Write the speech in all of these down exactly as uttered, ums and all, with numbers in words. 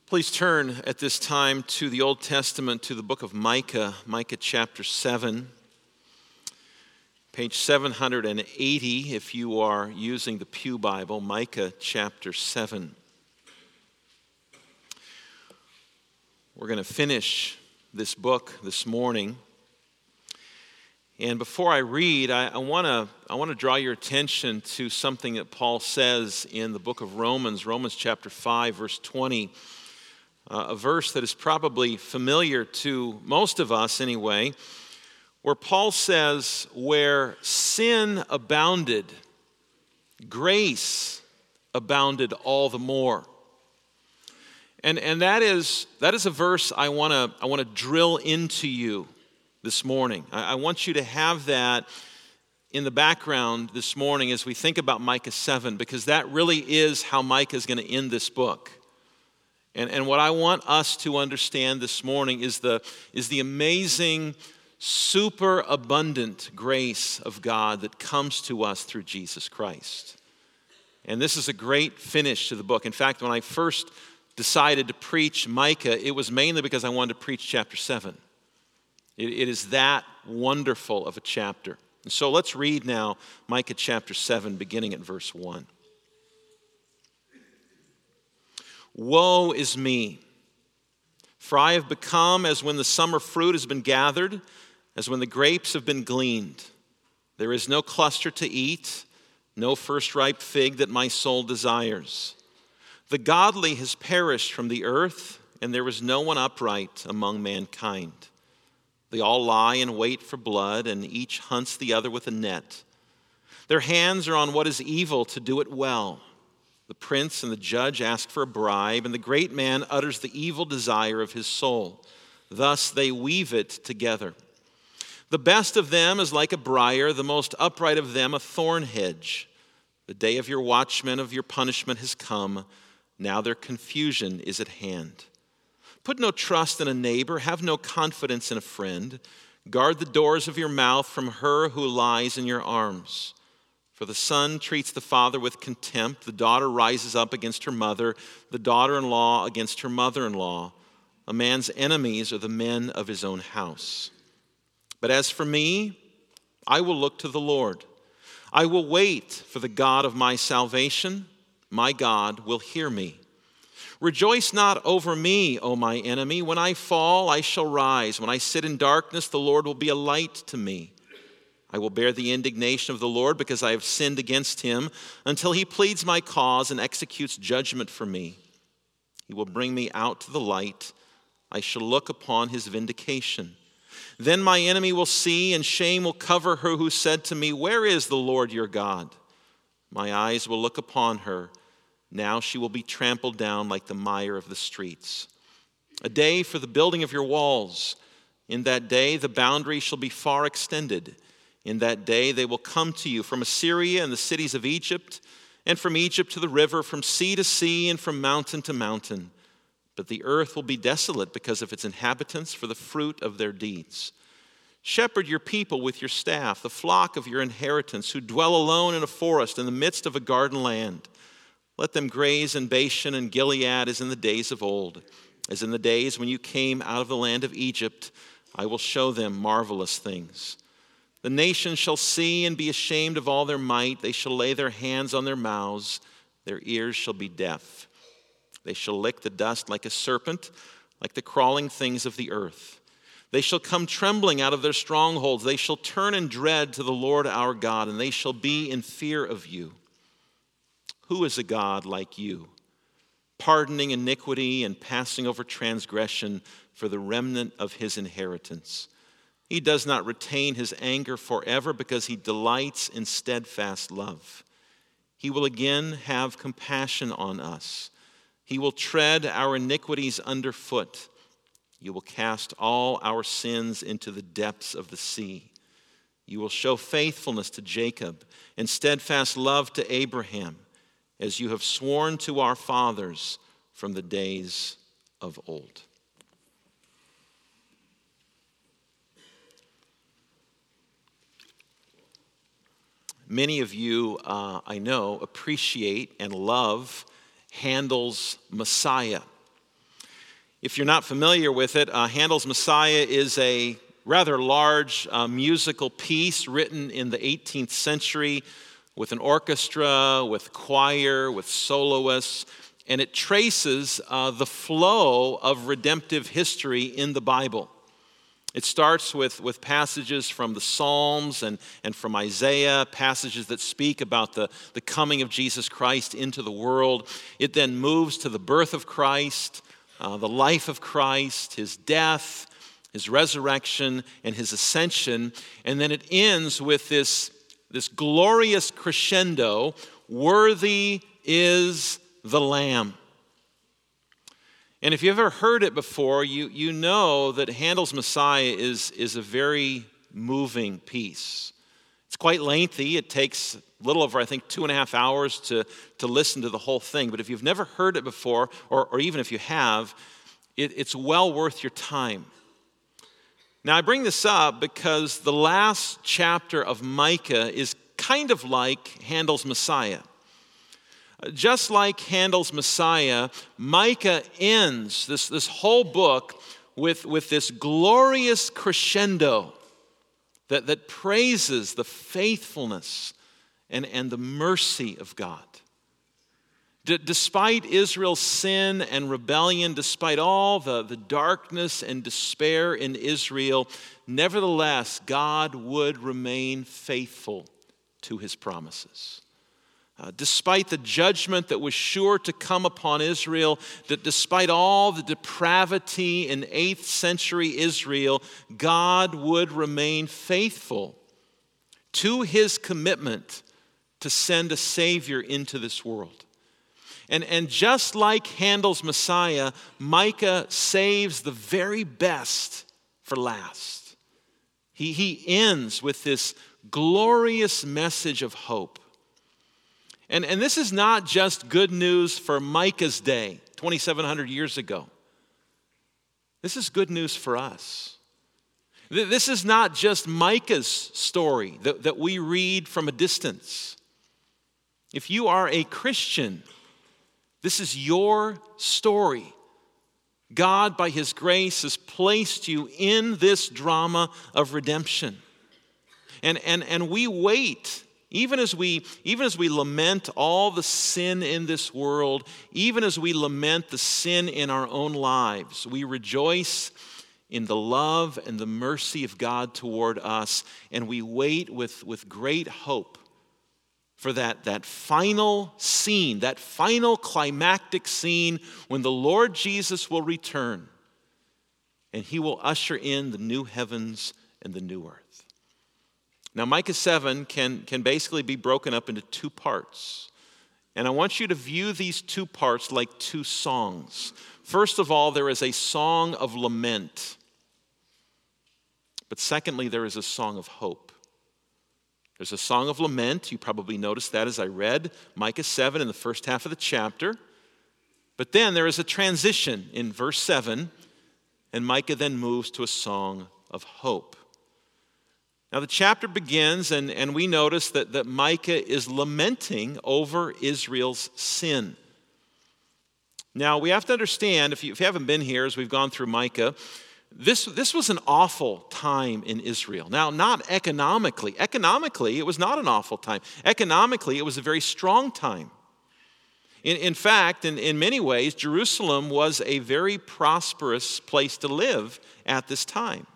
Please turn at this time to the Old Testament, to the book of Micah, Micah chapter seven, page seven hundred eighty if you are using the Pew Bible, Micah chapter seven. We're going to finish this book this morning. And before I read, I, I want to I want to draw your attention to something that Paul says in the book of Romans, Romans chapter five, verse twenty. Uh, a verse that is probably familiar to most of us anyway, where Paul says, where sin abounded, grace abounded all the more. And and that is that is a verse I want to I want to drill into you this morning. I, I want you to have that in the background this morning as we think about Micah seven, because that really is how Micah is going to end this book. And, and what I want us to understand this morning is the, is the amazing, super abundant grace of God that comes to us through Jesus Christ. And this is a great finish to the book. In fact, when I first decided to preach Micah, it was mainly because I wanted to preach chapter seven. It, it is that wonderful of a chapter. And so let's read now Micah chapter seven, beginning at verse one. Woe is me, for I have become as when the summer fruit has been gathered, as when the grapes have been gleaned. There is no cluster to eat, no first ripe fig that my soul desires. The godly has perished from the earth, and there is no one upright among mankind. They all lie in wait for blood, and each hunts the other with a net. Their hands are on what is evil to do it well. The prince and the judge ask for a bribe, and the great man utters the evil desire of his soul. Thus they weave it together. The best of them is like a briar, the most upright of them a thorn hedge. The day of your watchmen of your punishment has come. Now their confusion is at hand. Put no trust in a neighbor, have no confidence in a friend. Guard the doors of your mouth from her who lies in your arms. For the son treats the father with contempt, the daughter rises up against her mother, the daughter-in-law against her mother-in-law. A man's enemies are the men of his own house. But as for me, I will look to the Lord. I will wait for the God of my salvation. My God will hear me. Rejoice not over me, O my enemy. When I fall, I shall rise. When I sit in darkness, the Lord will be a light to me. I will bear the indignation of the Lord because I have sinned against him until he pleads my cause and executes judgment for me. He will bring me out to the light. I shall look upon his vindication. Then my enemy will see, and shame will cover her who said to me, where is the Lord your God? My eyes will look upon her. Now she will be trampled down like the mire of the streets. A day for the building of your walls. In that day the boundary shall be far extended. In that day they will come to you from Assyria and the cities of Egypt, and from Egypt to the river, from sea to sea, and from mountain to mountain. But the earth will be desolate because of its inhabitants, for the fruit of their deeds. Shepherd your people with your staff, the flock of your inheritance, who dwell alone in a forest in the midst of a garden land. Let them graze in Bashan and Gilead as in the days of old. As in the days when you came out of the land of Egypt, I will show them marvelous things. The nations shall see and be ashamed of all their might. They shall lay their hands on their mouths. Their ears shall be deaf. They shall lick the dust like a serpent, like the crawling things of the earth. They shall come trembling out of their strongholds. They shall turn in dread to the Lord our God, and they shall be in fear of you. Who is a God like you, pardoning iniquity and passing over transgression for the remnant of his inheritance? He does not retain his anger forever because he delights in steadfast love. He will again have compassion on us. He will tread our iniquities underfoot. You will cast all our sins into the depths of the sea. You will show faithfulness to Jacob and steadfast love to Abraham, as you have sworn to our fathers from the days of old. Many of you, uh, I know, appreciate and love Handel's Messiah. If you're not familiar with it, uh, Handel's Messiah is a rather large uh, musical piece written in the eighteenth century with an orchestra, with choir, with soloists, and it traces uh, the flow of redemptive history in the Bible. It starts with, with passages from the Psalms and, and from Isaiah, passages that speak about the, the coming of Jesus Christ into the world. It then moves to the birth of Christ, uh, the life of Christ, his death, his resurrection, and his ascension. And then it ends with this, this glorious crescendo, worthy is the Lamb. And if you've ever heard it before, you, you know that Handel's Messiah is, is a very moving piece. It's quite lengthy. It takes a little over, I think, two and a half hours to, to listen to the whole thing. But if you've never heard it before, or, or even if you have, it, it's well worth your time. Now, I bring this up because the last chapter of Micah is kind of like Handel's Messiah. Just like Handel's Messiah, Micah ends this, this whole book with, with this glorious crescendo that, that praises the faithfulness and, and the mercy of God. D- despite Israel's sin and rebellion, despite all the, the darkness and despair in Israel, nevertheless, God would remain faithful to his promises. Uh, despite the judgment that was sure to come upon Israel, that despite all the depravity in eighth century Israel, God would remain faithful to his commitment to send a Savior into this world. And, and just like Handel's Messiah, Micah saves the very best for last. He, he ends with this glorious message of hope. And, and this is not just good news for Micah's day, twenty-seven hundred years ago. This is good news for us. This is not just Micah's story that, that we read from a distance. If you are a Christian, this is your story. God, by his grace, has placed you in this drama of redemption. And, and, and we wait. Even as we, even as we lament all the sin in this world, even as we lament the sin in our own lives, we rejoice in the love and the mercy of God toward us, and we wait with, with great hope for that, that final scene, that final climactic scene when the Lord Jesus will return, and he will usher in the new heavens and the new earth. Now, Micah seven can, can basically be broken up into two parts. And I want you to view these two parts like two songs. First of all, there is a song of lament. But secondly, there is a song of hope. There's a song of lament. You probably noticed that as I read Micah seven in the first half of the chapter. But then there is a transition in verse seven, and Micah then moves to a song of hope. Now the chapter begins, and, and we notice that, that Micah is lamenting over Israel's sin. Now we have to understand, if you, if you haven't been here as we've gone through Micah, this, this was an awful time in Israel. Now, not economically. Economically, it was not an awful time. Economically, it was a very strong time. In, in fact, in, in many ways, Jerusalem was a very prosperous place to live at this time.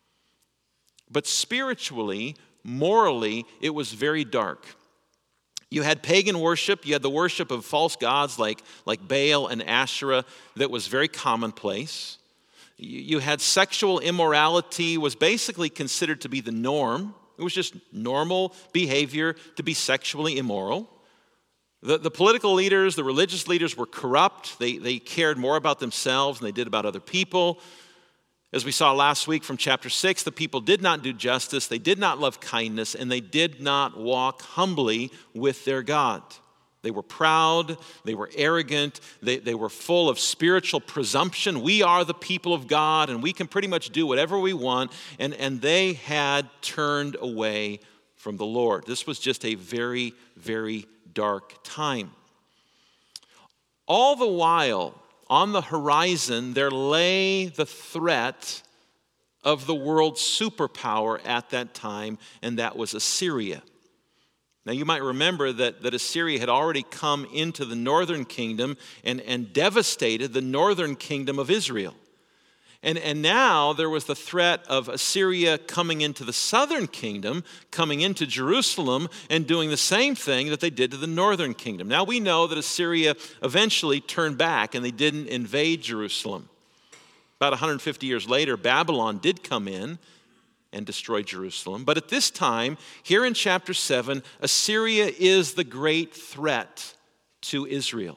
But spiritually, morally, it was very dark. You had pagan worship. You had the worship of false gods like, like Baal and Asherah that was very commonplace. You had sexual immorality was basically considered to be the norm. It was just normal behavior to be sexually immoral. The, the political leaders, the religious leaders were corrupt. They, they cared more about themselves than they did about other people. As we saw last week from chapter six, the people did not do justice, they did not love kindness, and they did not walk humbly with their God. They were proud, they were arrogant, they, they were full of spiritual presumption. We are the people of God, and we can pretty much do whatever we want, and, and they had turned away from the Lord. This was just a very, very dark time. All the while, on the horizon, there lay the threat of the world's superpower at that time, and that was Assyria. Now, you might remember that, that Assyria had already come into the northern kingdom and, and devastated the northern kingdom of Israel. And, and now there was the threat of Assyria coming into the southern kingdom, coming into Jerusalem, and doing the same thing that they did to the northern kingdom. Now we know that Assyria eventually turned back and they didn't invade Jerusalem. About one hundred fifty years later, Babylon did come in and destroy Jerusalem. But at this time, here in chapter seven, Assyria is the great threat to Israel.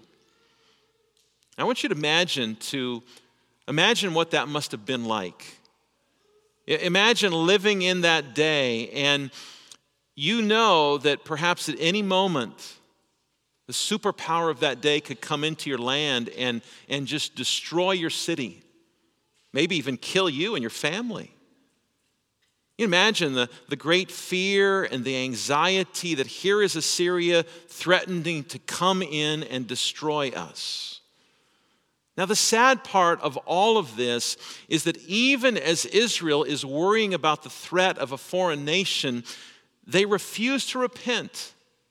I want you to imagine to Imagine what that must have been like. Imagine living in that day, and you know that perhaps at any moment, the superpower of that day could come into your land and, and just destroy your city, maybe even kill you and your family. You imagine the, the great fear and the anxiety that here is Assyria threatening to come in and destroy us. Now, the sad part of all of this is that even as Israel is worrying about the threat of a foreign nation, they refuse to repent.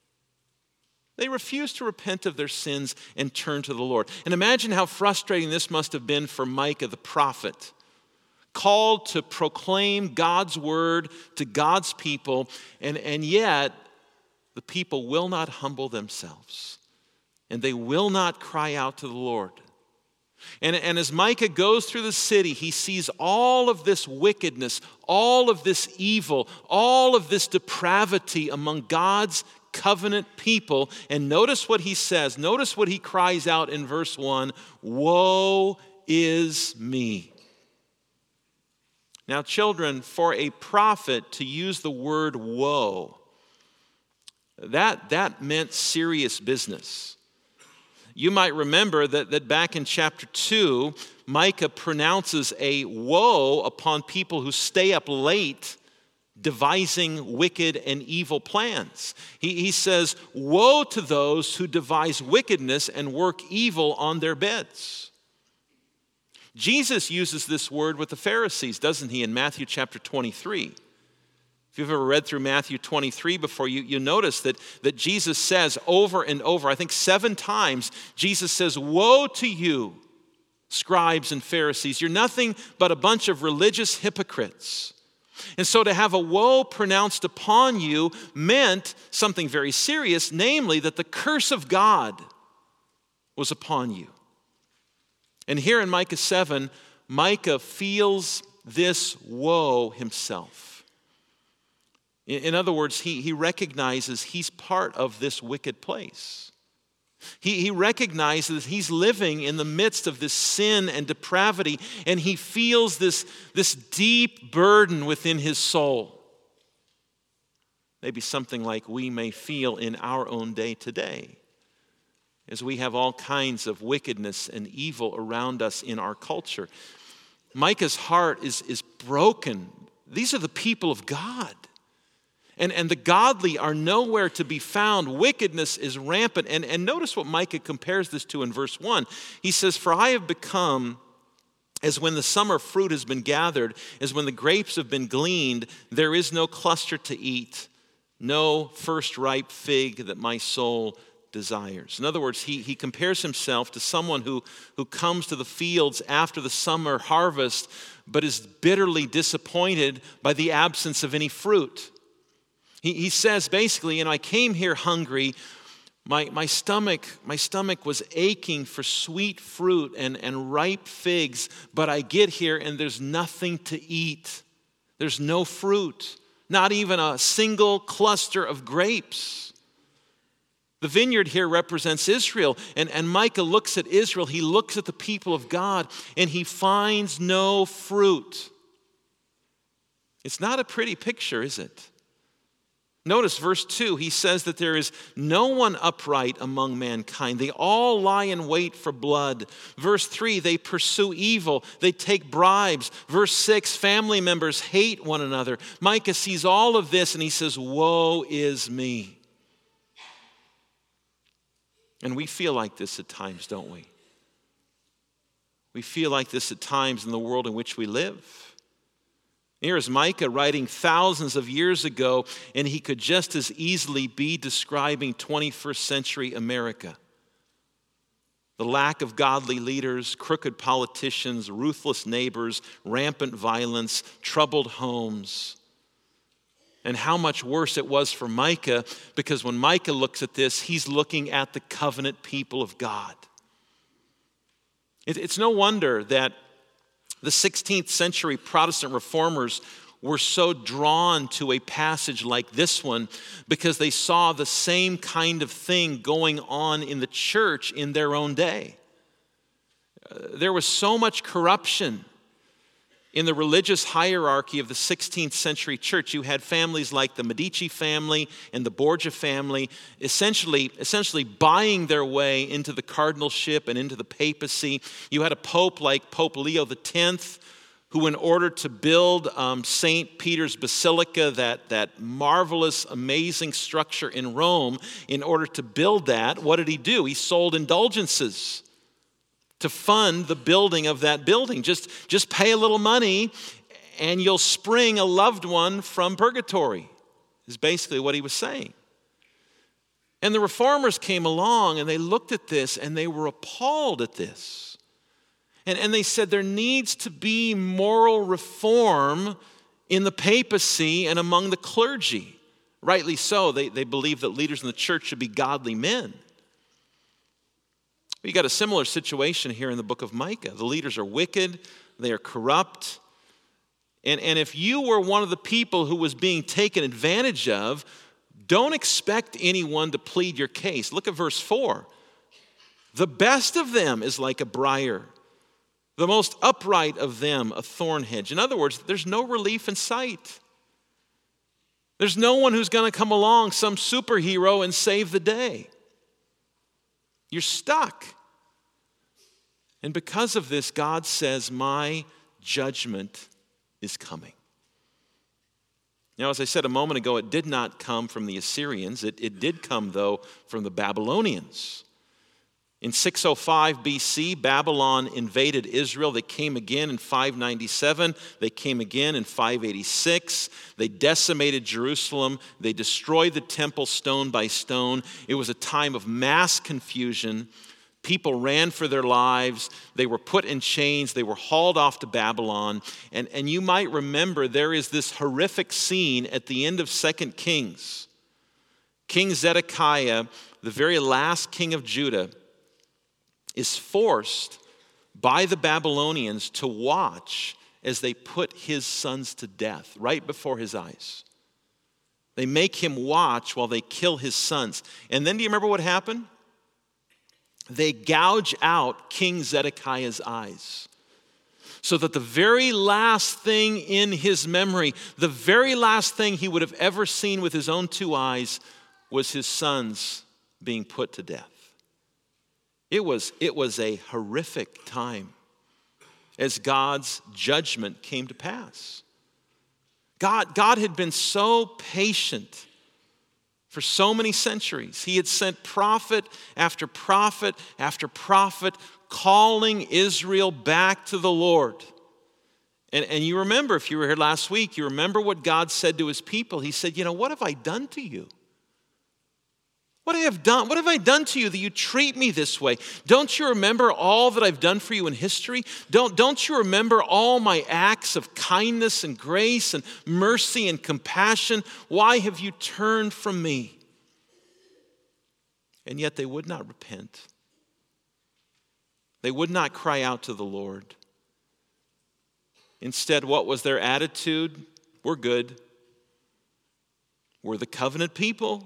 They refuse to repent of their sins and turn to the Lord. And imagine how frustrating this must have been for Micah the prophet, called to proclaim God's word to God's people, and, and yet the people will not humble themselves, and they will not cry out to the Lord. And, and as Micah goes through the city, he sees all of this wickedness, all of this evil, all of this depravity among God's covenant people. And notice what he says. Notice what he cries out in verse one, "Woe is me." Now, children, for a prophet to use the word woe, that, that meant serious business. You might remember that, that back in chapter two, Micah pronounces a woe upon people who stay up late devising wicked and evil plans. He, he says, "Woe to those who devise wickedness and work evil on their beds." Jesus uses this word with the Pharisees, doesn't he, in Matthew chapter twenty-three. If you've ever read through Matthew twenty-three before, you, you notice that, that Jesus says over and over, I think seven times, Jesus says, "Woe to you, scribes and Pharisees. You're nothing but a bunch of religious hypocrites." And so to have a woe pronounced upon you meant something very serious, namely that the curse of God was upon you. And here in Micah seven, Micah feels this woe himself. In other words, he, he recognizes he's part of this wicked place. He, he recognizes he's living in the midst of this sin and depravity, and he feels this, this deep burden within his soul. Maybe something like we may feel in our own day today, as we have all kinds of wickedness and evil around us in our culture. Micah's heart is, is broken. These are the people of God. And, and the godly are nowhere to be found. Wickedness is rampant. And, and notice what Micah compares this to in verse one. He says, "For I have become as when the summer fruit has been gathered, as when the grapes have been gleaned, there is no cluster to eat, no first ripe fig that my soul desires." In other words, he, he compares himself to someone who, who comes to the fields after the summer harvest, but is bitterly disappointed by the absence of any fruit. He, he says basically, you know, I came here hungry. My, my stomach, my stomach was aching for sweet fruit and, and ripe figs, but I get here and there's nothing to eat. There's no fruit, not even a single cluster of grapes. The vineyard here represents Israel, and, and Micah looks at Israel, he looks at the people of God, and he finds no fruit. It's not a pretty picture, is it? Notice verse two, he says that there is no one upright among mankind. They all lie in wait for blood. Verse three, they pursue evil. They take bribes. Verse six, family members hate one another. Micah sees all of this and he says, "Woe is me." And we feel like this at times, don't we? We feel like this at times in the world in which we live. Here is Micah writing thousands of years ago, and he could just as easily be describing twenty-first century America. The lack of godly leaders, crooked politicians, ruthless neighbors, rampant violence, troubled homes. And how much worse it was for Micah, because when Micah looks at this, he's looking at the covenant people of God. It's no wonder that the sixteenth century Protestant reformers were so drawn to a passage like this one because they saw the same kind of thing going on in the church in their own day. Uh, there was so much corruption in the religious hierarchy of the sixteenth century church. You had families like the Medici family and the Borgia family essentially, essentially buying their way into the cardinalship and into the papacy. You had a pope like Pope Leo the tenth, who in order to build um, Saint Peter's Basilica, that, that marvelous, amazing structure in Rome, in order to build that, what did he do? He sold indulgences to fund the building of that building. Just, just pay a little money and you'll spring a loved one from purgatory, is basically what he was saying. And the reformers came along and they looked at this and they were appalled at this. And, and they said there needs to be moral reform in the papacy and among the clergy. Rightly so, they, they believe that leaders in the church should be godly men. You got a similar situation here in the book of Micah. The leaders are wicked, they are corrupt. And, and if you were one of the people who was being taken advantage of, don't expect anyone to plead your case. Look at verse four. The best of them is like a briar, the most upright of them a thorn hedge. In other words, there's no relief in sight. There's no one who's going to come along, some superhero, and save the day. You're stuck. And because of this, God says, my judgment is coming. Now, as I said a moment ago, it did not come from the Assyrians. It, it did come, though, from the Babylonians. In six oh five B C, Babylon invaded Israel. They came again in five ninety-seven. They came again in five eighty-six. They decimated Jerusalem. They destroyed the temple stone by stone. It was a time of mass confusion. People ran for their lives. They were put in chains. They were hauled off to Babylon. And, and you might remember there is this horrific scene at the end of Second Kings. King Zedekiah, the very last king of Judah, is forced by the Babylonians to watch as they put his sons to death right before his eyes. They make him watch while they kill his sons. And then do you remember what happened? They gouge out King Zedekiah's eyes, so that the very last thing in his memory, the very last thing he would have ever seen with his own two eyes, was his sons being put to death. It was, it was a horrific time as God's judgment came to pass. God, God had been so patient for so many centuries. He had sent prophet after prophet after prophet calling Israel back to the Lord. And, and you remember, if you were here last week, you remember what God said to his people. He said, you know, what have I done to you? What I have done, what have I done to you that you treat me this way? Don't you remember all that I've done for you in history? Don't, don't you remember all my acts of kindness and grace and mercy and compassion? Why have you turned from me? And yet they would not repent. They would not cry out to the Lord. Instead, what was their attitude? We're good. We're the covenant people.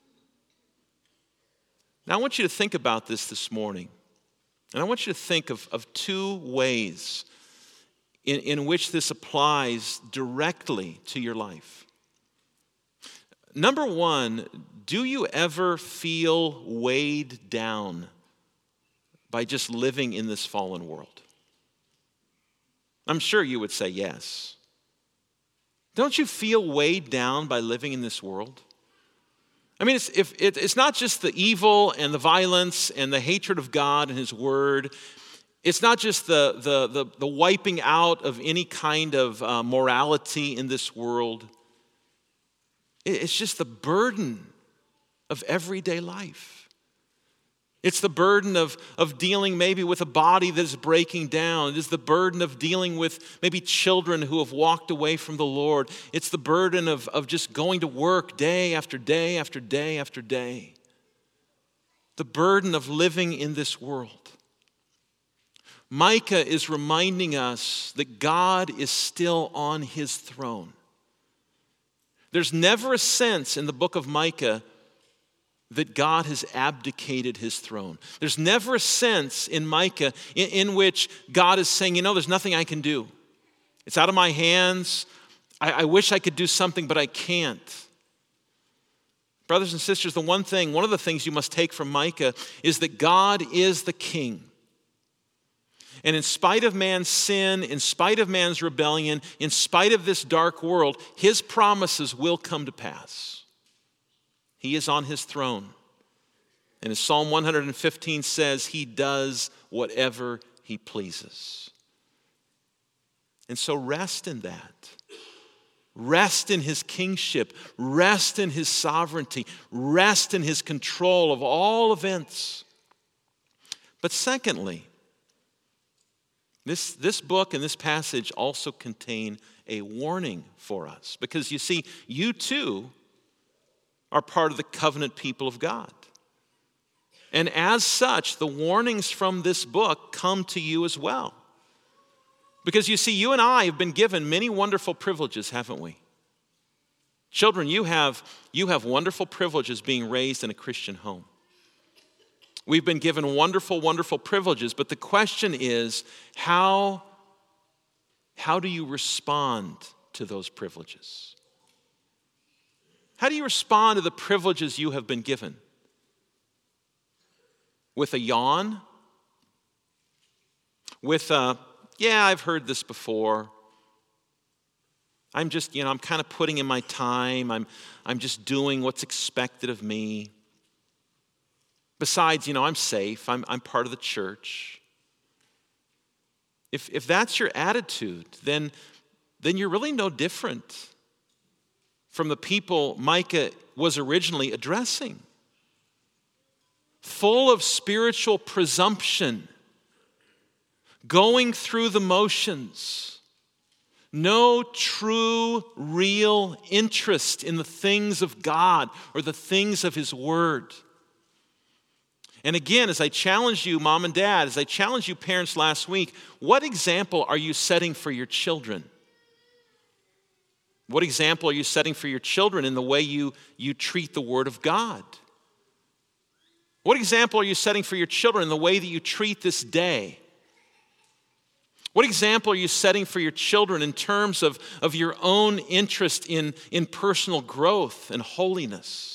Now, I want you to think about this this morning. And I want you to think of, of two ways in, in which this applies directly to your life. Number one, do you ever feel weighed down by just living in this fallen world? I'm sure you would say yes. Don't you feel weighed down by living in this world? I mean, it's, if, it, it's not just the evil and the violence and the hatred of God and his word. It's not just the, the, the, the wiping out of any kind of uh, morality in this world. It's just the burden of everyday life. It's the burden of, of dealing maybe with a body that is breaking down. It is the burden of dealing with maybe children who have walked away from the Lord. It's the burden of, of just going to work day after day after day after day. The burden of living in this world. Micah is reminding us that God is still on his throne. There's never a sense in the book of Micah that God has abdicated his throne. There's never a sense in Micah in, in which God is saying, you know, there's nothing I can do. It's out of my hands. I, I wish I could do something, but I can't. Brothers and sisters, the one thing, one of the things you must take from Micah is that God is the king. And in spite of man's sin, in spite of man's rebellion, in spite of this dark world, his promises will come to pass. He is on his throne. And as Psalm one fifteen says, he does whatever he pleases. And so rest in that. Rest in his kingship. Rest in his sovereignty. Rest in his control of all events. But secondly, This, this book and this passage also contain a warning for us. Because you see, you too are part of the covenant people of God. And as such, the warnings from this book come to you as well. Because you see, you and I have been given many wonderful privileges, haven't we? Children, you have, you have wonderful privileges being raised in a Christian home. We've been given wonderful, wonderful privileges, but the question is, how, how do you respond to those privileges? How do you respond to the privileges you have been given? With a yawn? With a, yeah, I've heard this before. I'm just, you know, I'm kind of putting in my time. I'm, I'm just doing what's expected of me. Besides, you know, I'm safe. I'm, I'm part of the church. If, if that's your attitude, then, then you're really no different from the people Micah was originally addressing. Full of spiritual presumption, going through the motions, no true, real interest in the things of God or the things of his word. And again, as I challenged you, mom and dad, as I challenged you parents last week, what example are you setting for your children? What example are you setting for your children in the way you, you treat the Word of God? What example are you setting for your children in the way that you treat this day? What example are you setting for your children in terms of, of your own interest in, in personal growth and holiness?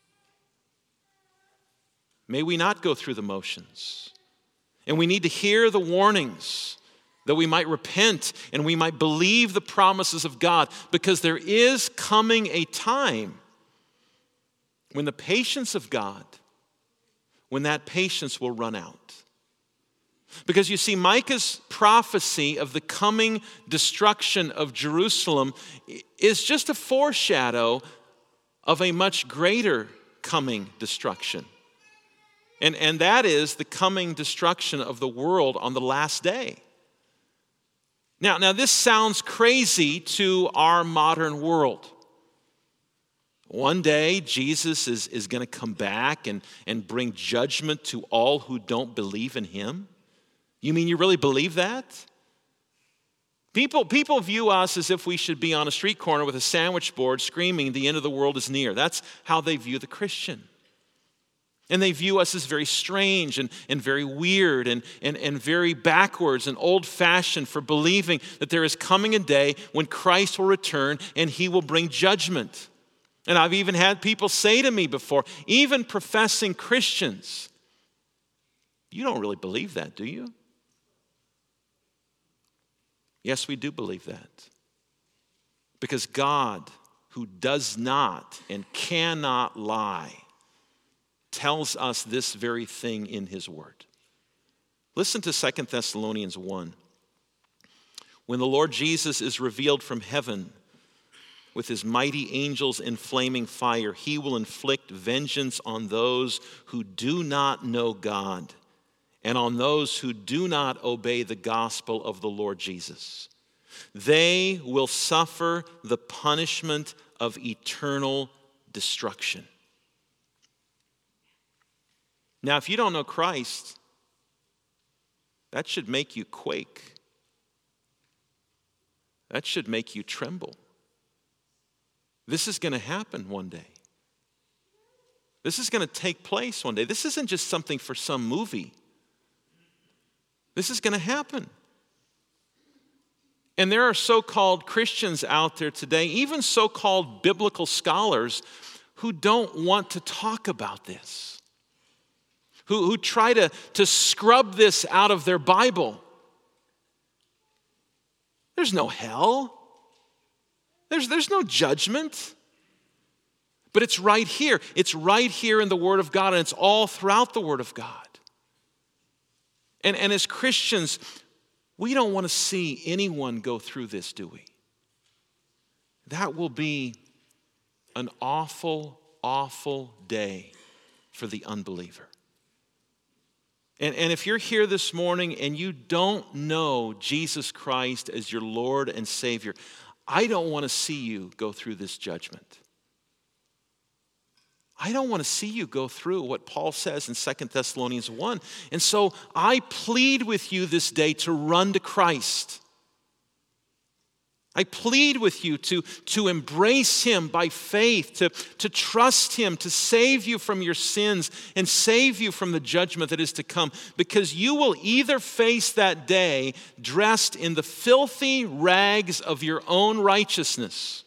May we not go through the motions. And we need to hear the warnings that we might repent and we might believe the promises of God, because there is coming a time when the patience of God, when that patience will run out. Because you see, Micah's prophecy of the coming destruction of Jerusalem is just a foreshadow of a much greater coming destruction. And, and that is the coming destruction of the world on the last day. Now, now this sounds crazy to our modern world. One day, Jesus is, is going to come back and, and bring judgment to all who don't believe in him. You mean you really believe that? People, people view us as if we should be on a street corner with a sandwich board screaming, the end of the world is near. That's how they view the Christian. And they view us as very strange and, and very weird and, and, and very backwards and old-fashioned for believing that there is coming a day when Christ will return and he will bring judgment. And I've even had people say to me before, even professing Christians, you don't really believe that, do you? Yes, we do believe that. Because God, who does not and cannot lie, tells us this very thing in his word. Listen to Second Thessalonians one. When the Lord Jesus is revealed from heaven with his mighty angels in flaming fire, he will inflict vengeance on those who do not know God and on those who do not obey the gospel of the Lord Jesus. They will suffer the punishment of eternal destruction. Now, if you don't know Christ, that should make you quake. That should make you tremble. This is going to happen one day. This is going to take place one day. This isn't just something for some movie. This is going to happen. And there are so-called Christians out there today, even so-called biblical scholars, who don't want to talk about this, who, who try to, to scrub this out of their Bible. There's no hell. There's, there's no judgment. But it's right here. It's right here in the Word of God, and it's all throughout the Word of God. And, and as Christians, we don't want to see anyone go through this, do we? That will be an awful, awful day for the unbeliever. And, and if you're here this morning and you don't know Jesus Christ as your Lord and Savior, I don't want to see you go through this judgment. I don't want to see you go through what Paul says in Second Thessalonians one. And so I plead with you this day to run to Christ. I plead with you to, to embrace him by faith, to, to trust him, to save you from your sins and save you from the judgment that is to come. Because you will either face that day dressed in the filthy rags of your own righteousness,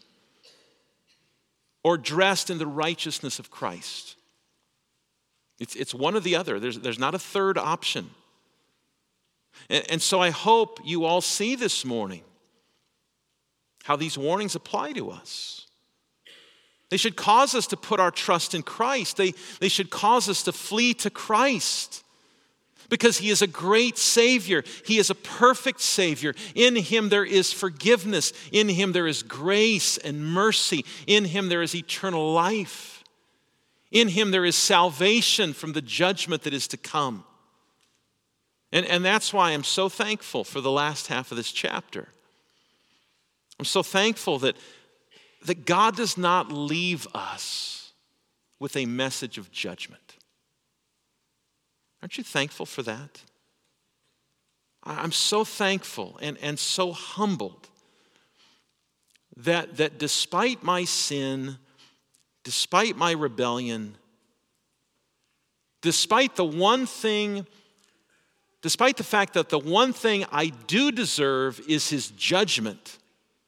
or dressed in the righteousness of Christ. It's, it's one or the other. There's, there's not a third option. And, and so I hope you all see this morning how these warnings apply to us. They should cause us to put our trust in Christ. They, they should cause us to flee to Christ, because he is a great Savior. He is a perfect Savior. In him there is forgiveness. In him there is grace and mercy. In him there is eternal life. In him there is salvation from the judgment that is to come. And, and that's why I'm so thankful for the last half of this chapter. I'm so thankful that, that God does not leave us with a message of judgment. Aren't you thankful for that? I'm so thankful and, and so humbled that, that despite my sin, despite my rebellion, despite the one thing, despite the fact that the one thing I do deserve is his judgment,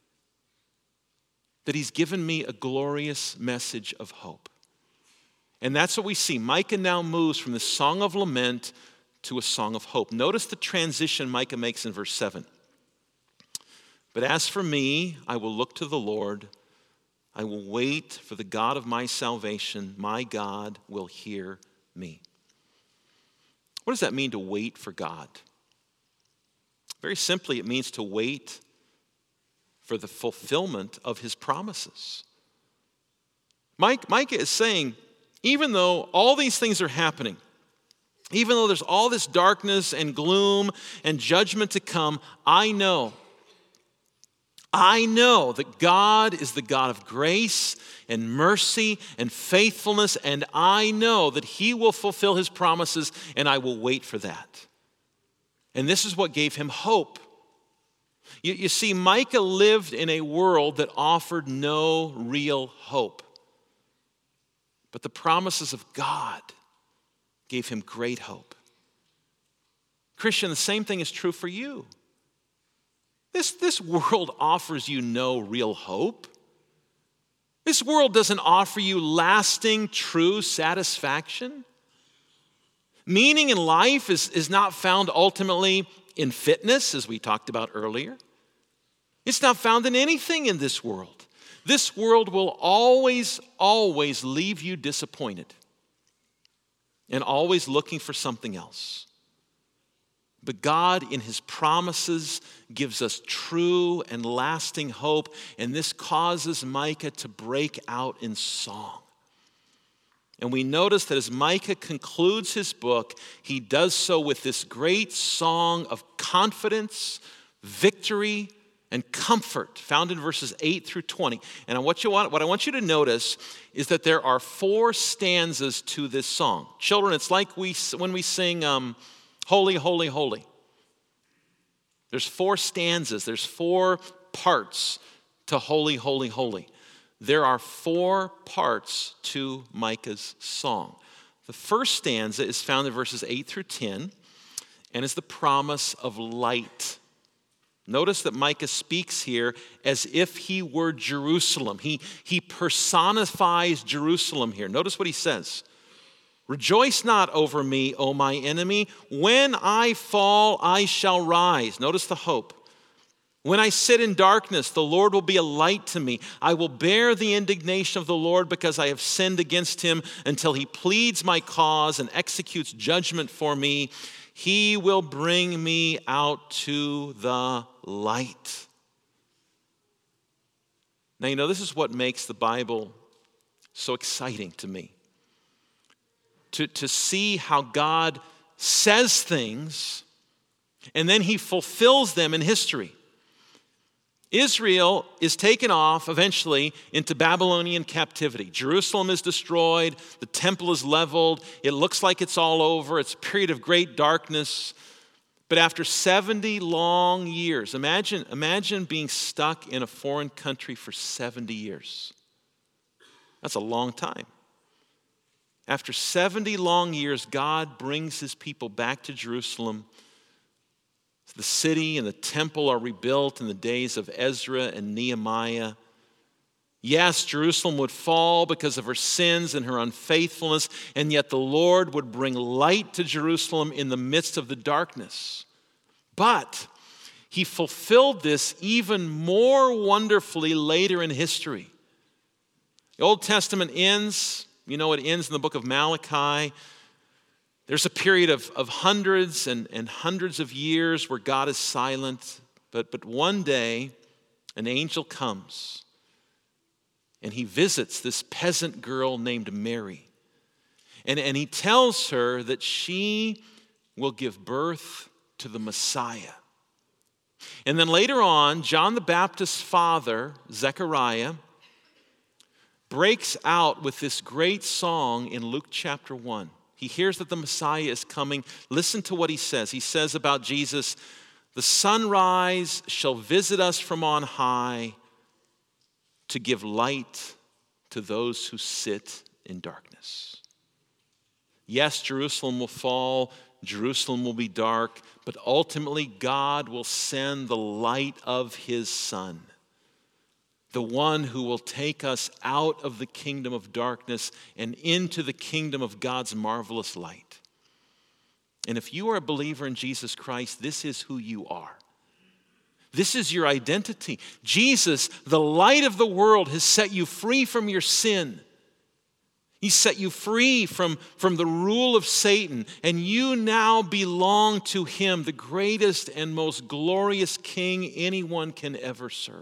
that he's given me a glorious message of hope. And that's what we see. Micah now moves from the song of lament to a song of hope. Notice the transition Micah makes in verse seven. But as for me, I will look to the Lord. I will wait for the God of my salvation. My God will hear me. What does that mean to wait for God? Very simply, it means to wait for the fulfillment of his promises. Mike, Micah is saying, even though all these things are happening, even though there's all this darkness and gloom and judgment to come, I know, I know that God is the God of grace and mercy and faithfulness, and I know that he will fulfill his promises, and I will wait for that. And this is what gave him hope. You, you see, Micah lived in a world that offered no real hope. But the promises of God gave him great hope. Christian, the same thing is true for you. This, this world offers you no real hope. This world doesn't offer you lasting, true satisfaction. Meaning in life is, is not found ultimately in fitness, as we talked about earlier. It's not found in anything in this world. This world will always, always leave you disappointed and always looking for something else. But God, in his promises, gives us true and lasting hope, and this causes Micah to break out in song. And we notice that as Micah concludes his book, he does so with this great song of confidence, victory, and comfort found in verses eight through twenty. And what, you want, what I want you to notice is that there are four stanzas to this song. Children, it's like we when we sing um, Holy, Holy, Holy. There's four stanzas. There's four parts to Holy, Holy, Holy. There are four parts to Micah's song. The first stanza is found in verses eight through ten and is the promise of light. Notice that Micah speaks here as if he were Jerusalem. He, he personifies Jerusalem here. Notice what he says. Rejoice not over me, O my enemy. When I fall, I shall rise. Notice the hope. When I sit in darkness, the Lord will be a light to me. I will bear the indignation of the Lord because I have sinned against him until he pleads my cause and executes judgment for me. He will bring me out to the light. Now, you know, this is what makes the Bible so exciting to me. To, to see how God says things and then he fulfills them in history. Israel is taken off eventually into Babylonian captivity. Jerusalem is destroyed. The temple is leveled. It looks like it's all over. It's a period of great darkness. But after seventy long years, imagine, imagine being stuck in a foreign country for seventy years. That's a long time. After seventy long years, God brings his people back to Jerusalem. The city and the temple are rebuilt in the days of Ezra and Nehemiah. Yes, Jerusalem would fall because of her sins and her unfaithfulness, and yet the Lord would bring light to Jerusalem in the midst of the darkness. But he fulfilled this even more wonderfully later in history. The Old Testament ends, you know, it ends in the book of Malachi. There's a period of, of hundreds and, and hundreds of years where God is silent, but, but one day an angel comes and he visits this peasant girl named Mary. And, and he tells her that she will give birth to the Messiah. And then later on, John the Baptist's father, Zechariah, breaks out with this great song in Luke chapter one. He hears that the Messiah is coming. Listen to what he says. He says about Jesus, the sunrise shall visit us from on high to give light to those who sit in darkness. Yes, Jerusalem will fall. Jerusalem will be dark. But ultimately, God will send the light of his Son. The one who will take us out of the kingdom of darkness and into the kingdom of God's marvelous light. And if you are a believer in Jesus Christ, this is who you are. This is your identity. Jesus, the light of the world, has set you free from your sin. He set you free from, from the rule of Satan, and you now belong to him, the greatest and most glorious king anyone can ever serve.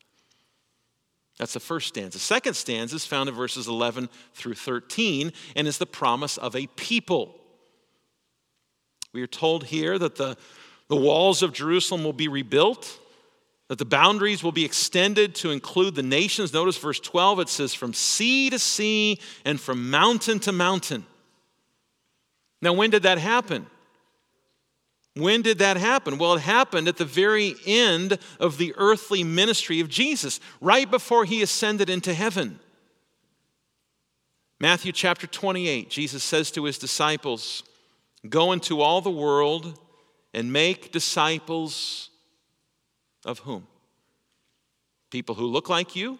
That's the first stanza. The second stanza is found in verses eleven through thirteen and is the promise of a people. We are told here that the, the walls of Jerusalem will be rebuilt, that the boundaries will be extended to include the nations. Notice verse twelve, it says from sea to sea and from mountain to mountain. Now, when did that happen? When did that happen? Well, it happened at the very end of the earthly ministry of Jesus, right before he ascended into heaven. Matthew chapter twenty-eight, Jesus says to his disciples, go into all the world and make disciples of whom? People who look like you?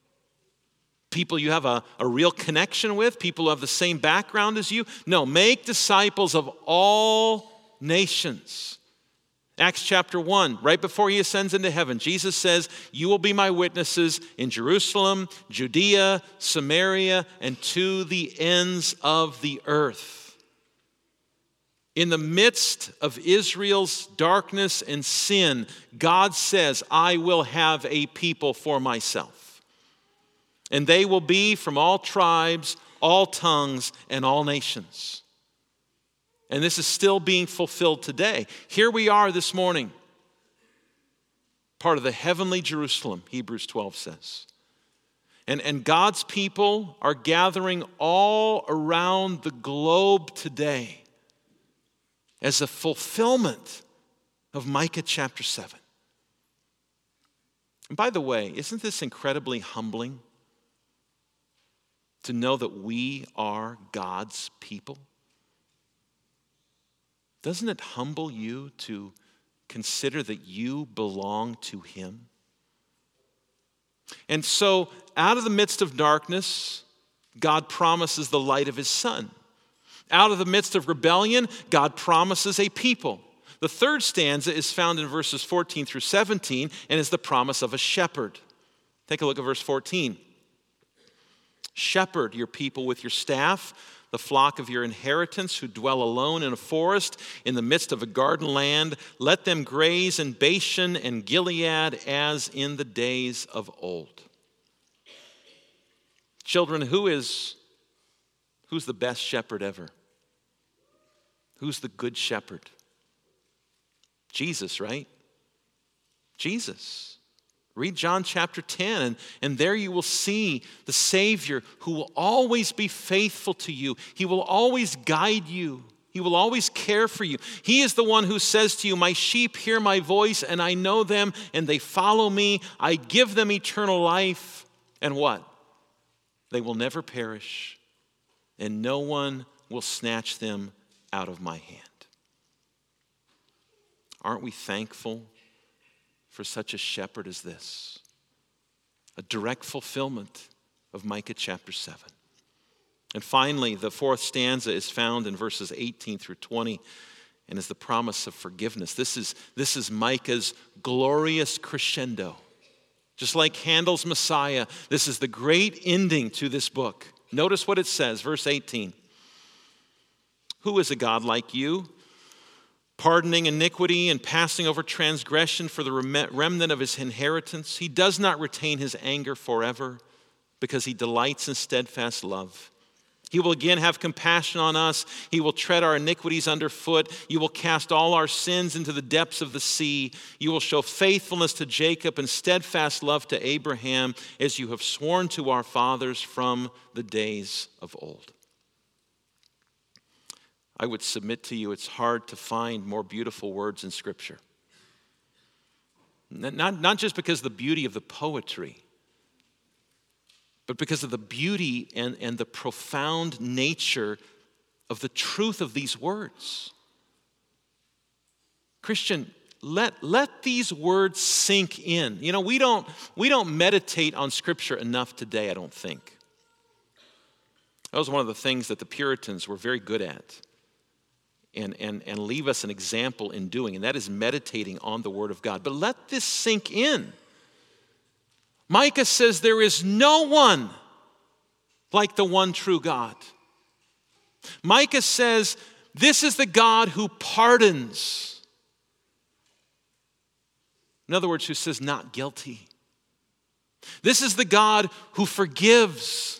People you have a, a real connection with? People who have the same background as you? No, make disciples of all nations. Acts chapter one, right before he ascends into heaven, Jesus says, you will be my witnesses in Jerusalem, Judea, Samaria, and to the ends of the earth. In the midst of Israel's darkness and sin, God says, I will have a people for myself. And they will be from all tribes, all tongues, and all nations. And this is still being fulfilled today. Here we are this morning, part of the heavenly Jerusalem, Hebrews twelve says. And, and God's people are gathering all around the globe today as a fulfillment of Micah chapter seven. And by the way, isn't this incredibly humbling to know that we are God's people? Doesn't it humble you to consider that you belong to Him? And so, out of the midst of darkness, God promises the light of His Son. Out of the midst of rebellion, God promises a people. The third stanza is found in verses fourteen through seventeen and is the promise of a shepherd. Take a look at verse fourteen. Shepherd your people with your staff, the flock of your inheritance who dwell alone in a forest in the midst of a garden land. Let them graze in Bashan and Gilead as in the days of old. Children, who is, who's the best shepherd ever? Who's the good shepherd? Jesus, right? Jesus. Read John chapter ten, and, and there you will see the Savior who will always be faithful to you. He will always guide you. He will always care for you. He is the one who says to you, my sheep hear my voice, and I know them, and they follow me. I give them eternal life. And what? They will never perish, and no one will snatch them out of my hand. Aren't we thankful for such a shepherd as this? A direct fulfillment of Micah chapter seven. And finally, the fourth stanza is found in verses eighteen through twenty and is the promise of forgiveness. This is, this is Micah's glorious crescendo. Just like Handel's Messiah, this is the great ending to this book. Notice what it says, verse eighteen. Who is a God like you, pardoning iniquity and passing over transgression for the remnant of his inheritance? He does not retain his anger forever because he delights in steadfast love. He will again have compassion on us. He will tread our iniquities underfoot. You will cast all our sins into the depths of the sea. You will show faithfulness to Jacob and steadfast love to Abraham, as you have sworn to our fathers from the days of old. I would submit to you, it's hard to find more beautiful words in Scripture. Not, not just because of the beauty of the poetry, but because of the beauty and, and the profound nature of the truth of these words. Christian, let, let these words sink in. You know, we don't, we don't meditate on Scripture enough today, I don't think. That was one of the things that the Puritans were very good at. And, and, and leave us an example in doing, and that is meditating on the Word of God. But let this sink in. Micah says there is no one like the one true God. Micah says this is the God who pardons. In other words, who says not guilty. This is the God who forgives,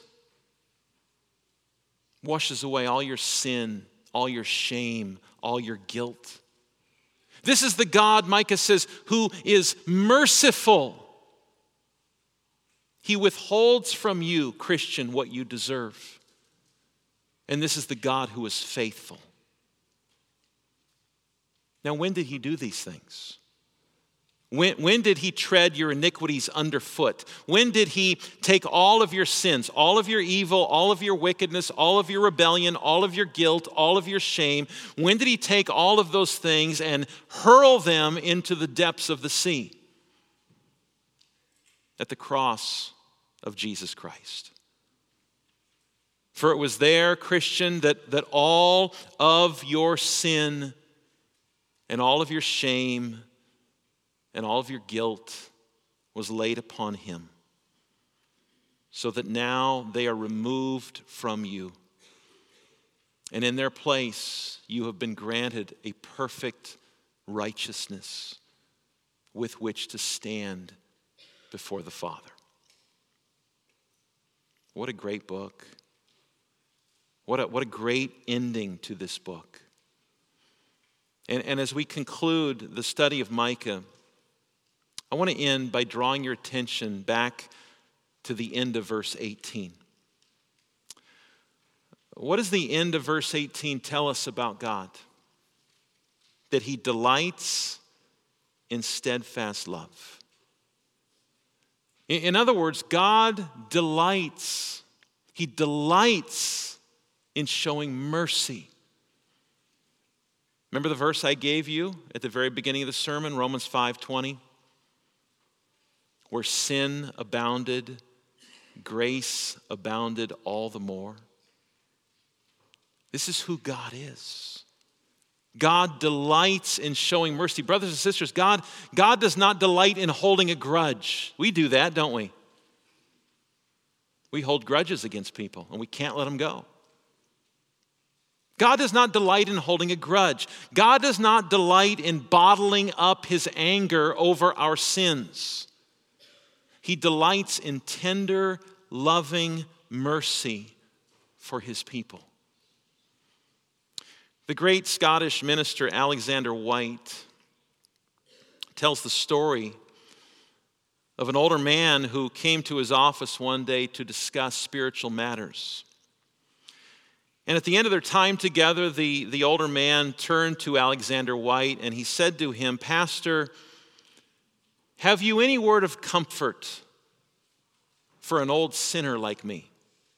washes away all your sin, all your shame, all your guilt. This is the God, Micah says, who is merciful. He withholds from you, Christian, what you deserve. And this is the God who is faithful. Now, when did he do these things? When, when did he tread your iniquities underfoot? When did he take all of your sins, all of your evil, all of your wickedness, all of your rebellion, all of your guilt, all of your shame? When did he take all of those things and hurl them into the depths of the sea? At the cross of Jesus Christ. For it was there, Christian, that, that all of your sin and all of your shame and all of your guilt was laid upon him, so that now they are removed from you. And in their place, you have been granted a perfect righteousness with which to stand before the Father. What a great book. What a, what a great ending to this book. And, and as we conclude the study of Micah, I want to end by drawing your attention back to the end of verse eighteen. What does the end of verse eighteen tell us about God? That he delights in steadfast love. In, in other words, God delights. He delights in showing mercy. Remember the verse I gave you at the very beginning of the sermon, Romans five twenty? Where sin abounded, grace abounded all the more. This is who God is. God delights in showing mercy. Brothers and sisters, God, God does not delight in holding a grudge. We do that, don't we? We hold grudges against people, and we can't let them go. God does not delight in holding a grudge. God does not delight in bottling up his anger over our sins. He delights in tender, loving mercy for his people. The great Scottish minister Alexander White tells the story of an older man who came to his office one day to discuss spiritual matters. And at the end of their time together, the, the older man turned to Alexander White and he said to him, "Pastor, have you any word of comfort for an old sinner like me?"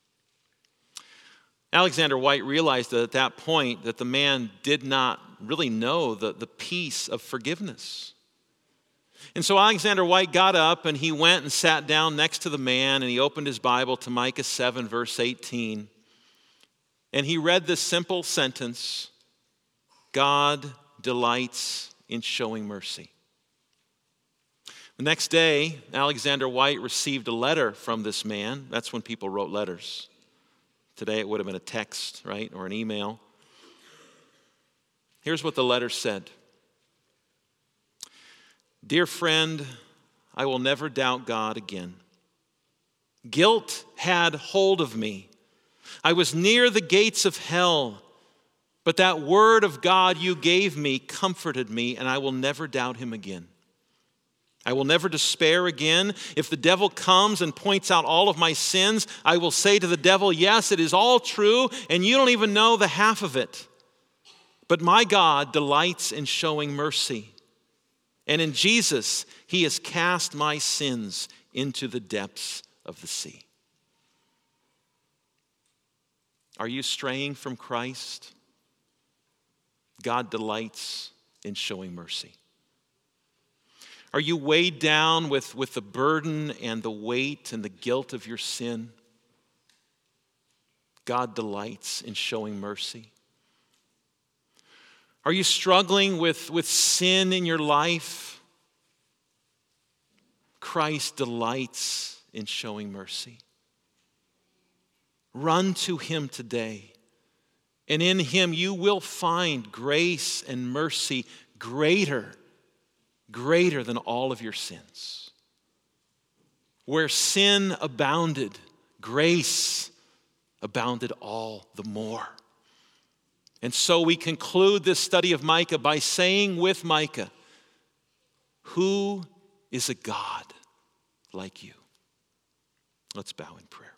Alexander White realized that at that point that the man did not really know the, the peace of forgiveness. And so Alexander White got up and he went and sat down next to the man and he opened his Bible to Micah seven, verse eighteen. And he read this simple sentence: God delights in showing mercy. The next day, Alexander White received a letter from this man. That's when people wrote letters. Today it would have been a text, right, or an email. Here's what the letter said. "Dear friend, I will never doubt God again. Guilt had hold of me. I was near the gates of hell, but that word of God you gave me comforted me, and I will never doubt him again. I will never despair again. If the devil comes and points out all of my sins, I will say to the devil, yes, it is all true, and you don't even know the half of it. But my God delights in showing mercy. And in Jesus, he has cast my sins into the depths of the sea." Are you straying from Christ? God delights in showing mercy. Are you weighed down with, with the burden and the weight and the guilt of your sin? God delights in showing mercy. Are you struggling with, with sin in your life? Christ delights in showing mercy. Run to him today, and in him you will find grace and mercy greater greater than all of your sins. Where sin abounded, grace abounded all the more. And so we conclude this study of Micah by saying with Micah, who is a God like you? Let's bow in prayer.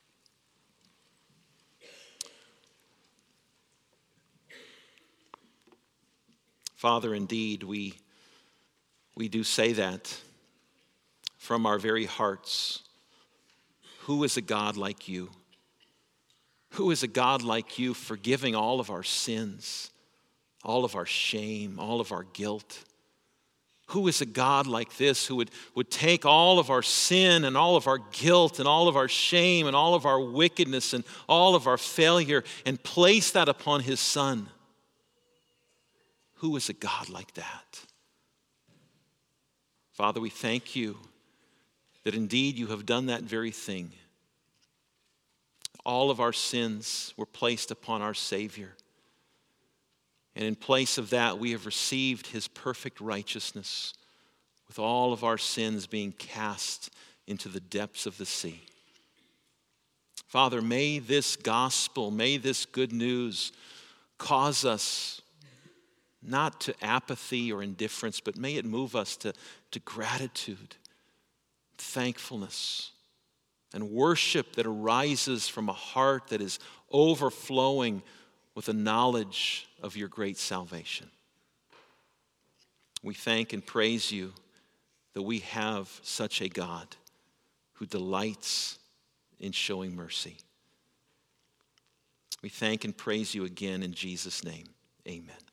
Father, indeed, we We do say that from our very hearts. Who is a God like you? Who is a God like you, forgiving all of our sins, all of our shame, all of our guilt? Who is a God like this who would, would take all of our sin and all of our guilt and all of our shame and all of our wickedness and all of our failure and place that upon his Son? Who is a God like that? Father, we thank you that indeed you have done that very thing. all of our sins were placed upon our Savior. And in place of that, we have received his perfect righteousness, with all of our sins being cast into the depths of the sea. Father, may this gospel, may this good news cause us not to apathy or indifference, but may it move us to, to gratitude, thankfulness, and worship that arises from a heart that is overflowing with a knowledge of your great salvation. We thank and praise you that we have such a God who delights in showing mercy. We thank and praise you again in Jesus' name. Amen.